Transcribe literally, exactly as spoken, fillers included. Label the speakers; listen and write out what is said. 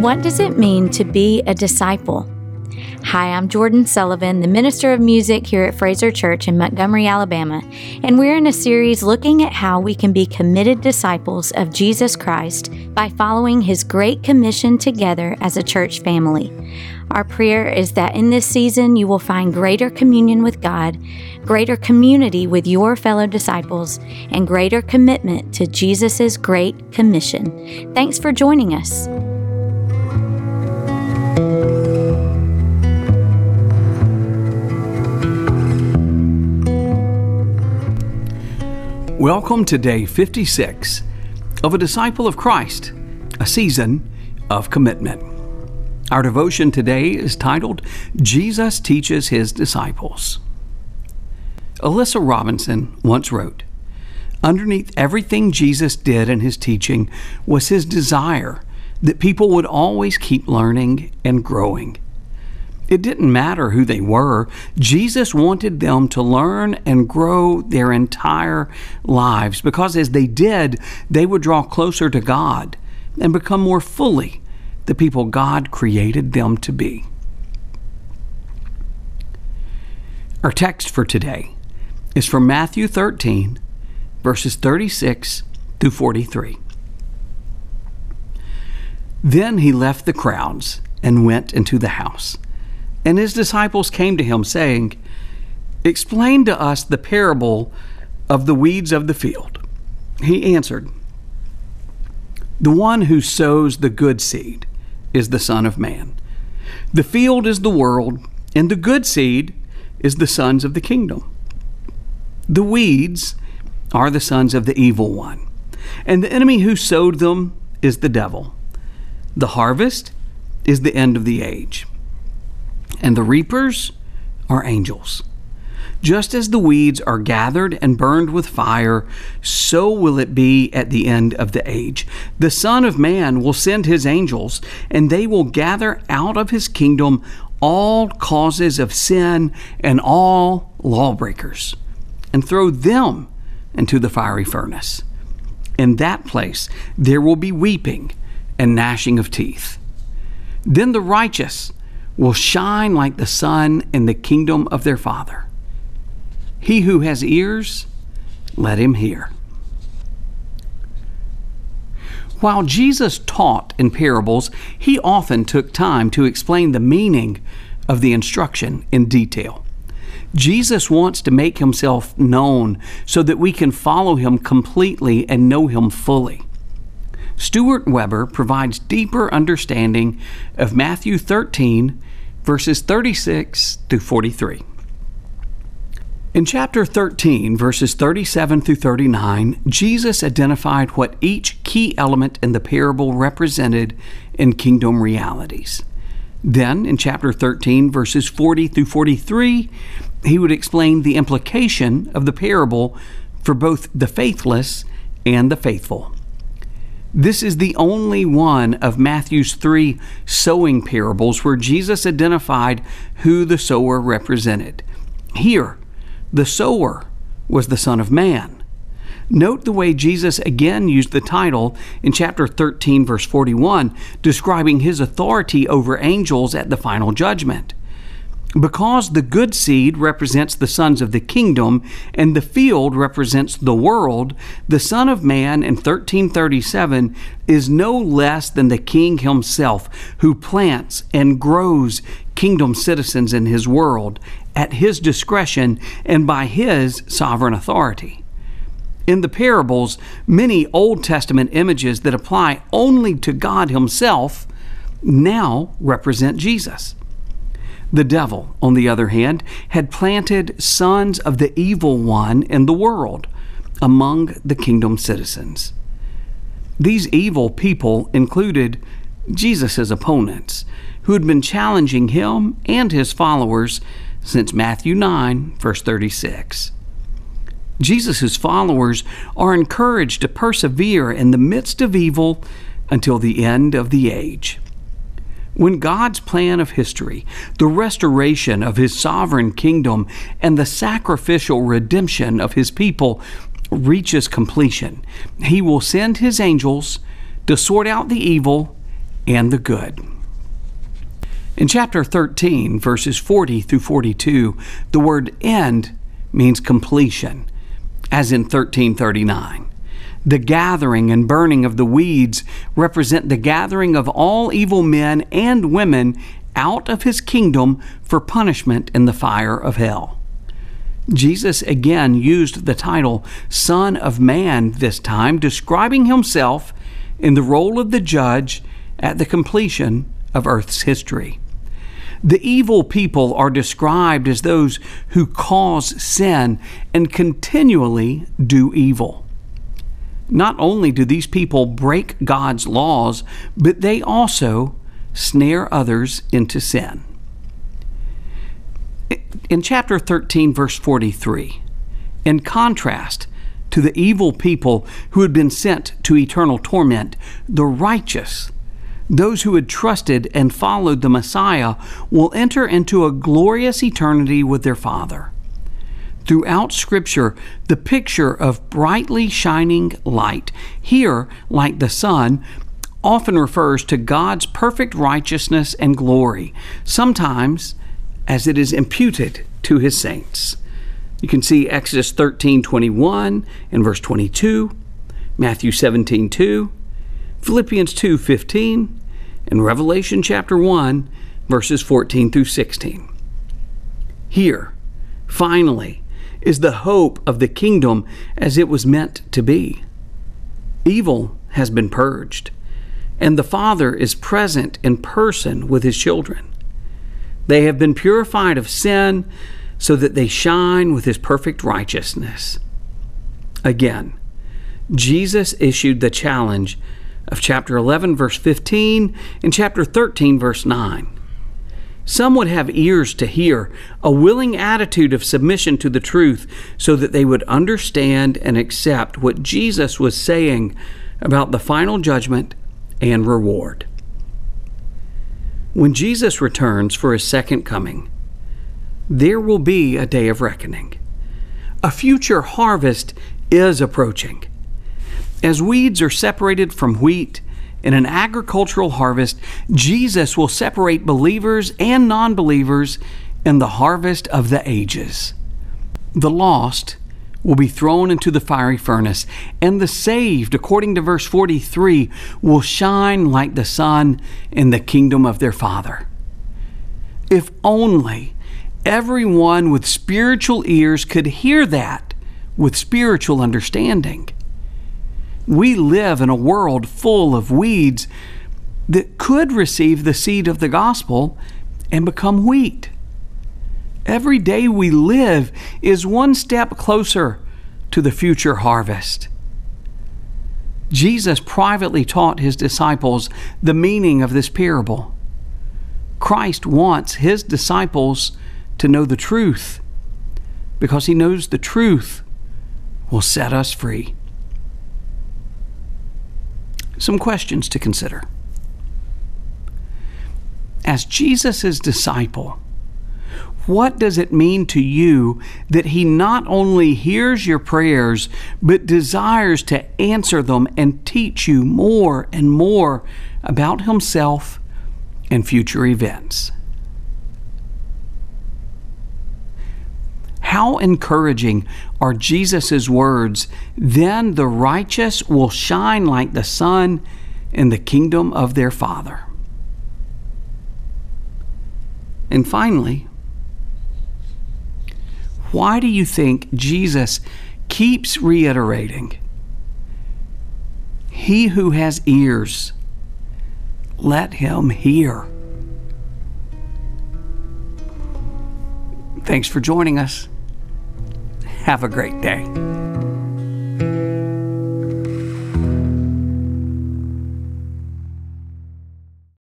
Speaker 1: What does it mean to be a disciple? Hi, I'm Jordan Sullivan, the Minister of Music here at Fraser Church in Montgomery, Alabama, and we're in a series looking at how we can be committed disciples of Jesus Christ by following His Great Commission together as a church family. Our prayer is that in this season you will find greater communion with God, greater community with your fellow disciples, and greater commitment to Jesus' Great Commission. Thanks for joining us.
Speaker 2: Welcome to day fifty-six of A Disciple of Christ, a season of commitment. Our devotion today is titled, Jesus Teaches His Disciples. Alyssa Robinson once wrote, "Underneath everything Jesus did in His teaching was His desire that people would always keep learning and growing. It didn't matter who they were. Jesus wanted them to learn and grow their entire lives because as they did, they would draw closer to God and become more fully the people God created them to be." Our text for today is from Matthew thirteen, verses thirty-six through forty-three. Then he left the crowds and went into the house. And his disciples came to him, saying, "Explain to us the parable of the weeds of the field." He answered, "The one who sows the good seed is the Son of Man. The field is the world, and the good seed is the sons of the kingdom. The weeds are the sons of the evil one, and the enemy who sowed them is the devil. The harvest is the end of the age, and the reapers are angels. Just as the weeds are gathered and burned with fire, so will it be at the end of the age. The Son of Man will send His angels, and they will gather out of His kingdom all causes of sin and all lawbreakers, and throw them into the fiery furnace. In that place there will be weeping and gnashing of teeth. Then the righteous will shine like the sun in the kingdom of their Father. He who has ears, let him hear." While Jesus taught in parables, He often took time to explain the meaning of the instruction in detail. Jesus wants to make Himself known so that we can follow Him completely and know Him fully. Stuart Weber provides deeper understanding of Matthew thirteen, verses thirty-six through forty-three. In chapter thirteen, verses thirty-seven through thirty-nine, Jesus identified what each key element in the parable represented in kingdom realities. Then, in chapter thirteen, verses forty through forty-three, He would explain the implication of the parable for both the faithless and the faithful. This is the only one of Matthew's three sowing parables where Jesus identified who the sower represented. Here, the sower was the Son of Man. Note the way Jesus again used the title in chapter thirteen, verse forty-one, describing His authority over angels at the final judgment. Because the good seed represents the sons of the kingdom and the field represents the world, the Son of Man in thirteen thirty-seven is no less than the King Himself, who plants and grows kingdom citizens in His world at His discretion and by His sovereign authority. In the parables, many Old Testament images that apply only to God Himself now represent Jesus. The devil, on the other hand, had planted sons of the evil one in the world among the kingdom citizens. These evil people included Jesus' opponents, who had been challenging Him and His followers since Matthew nine, verse thirty-six. Jesus' followers are encouraged to persevere in the midst of evil until the end of the age. When God's plan of history, the restoration of His sovereign kingdom, and the sacrificial redemption of His people reaches completion, He will send His angels to sort out the evil and the good. In chapter thirteen, verses forty through forty-two, the word end means completion, as in thirteen thirty-nine. The gathering and burning of the weeds represent the gathering of all evil men and women out of his kingdom for punishment in the fire of hell. Jesus again used the title Son of Man this time, describing himself in the role of the judge at the completion of earth's history. The evil people are described as those who cause sin and continually do evil. Not only do these people break God's laws, but they also snare others into sin. In chapter thirteen, verse forty-three, in contrast to the evil people who had been sent to eternal torment, the righteous, those who had trusted and followed the Messiah, will enter into a glorious eternity with their Father. Throughout Scripture, the picture of brightly shining light, here like the sun, often refers to God's perfect righteousness and glory, sometimes as it is imputed to his saints. You can see Exodus thirteen twenty-one and verse twenty-two, Matthew seventeen two, Philippians two fifteen, and Revelation chapter one, verses fourteen through sixteen. Here, finally, is the hope of the kingdom as it was meant to be. Evil has been purged, and the Father is present in person with his children. They have been purified of sin so that they shine with his perfect righteousness. Again, Jesus issued the challenge of chapter eleven, verse fifteen, and chapter thirteen, verse nine. Some would have ears to hear, a willing attitude of submission to the truth so that they would understand and accept what Jesus was saying about the final judgment and reward. When Jesus returns for his second coming, there will be a day of reckoning. A future harvest is approaching. As weeds are separated from wheat in an agricultural harvest, Jesus will separate believers and non-believers in the harvest of the ages. The lost will be thrown into the fiery furnace, and the saved, according to verse forty-three, will shine like the sun in the kingdom of their Father. If only everyone with spiritual ears could hear that with spiritual understanding. We live in a world full of weeds that could receive the seed of the gospel and become wheat. Every day we live is one step closer to the future harvest. Jesus privately taught his disciples the meaning of this parable. Christ wants his disciples to know the truth because he knows the truth will set us free. Some questions to consider. As Jesus' disciple, what does it mean to you that he not only hears your prayers, but desires to answer them and teach you more and more about himself and future events? How encouraging are Jesus' words, "Then the righteous will shine like the sun in the kingdom of their Father." And finally, why do you think Jesus keeps reiterating, "He who has ears, let him hear"? Thanks for joining us. Have a great day.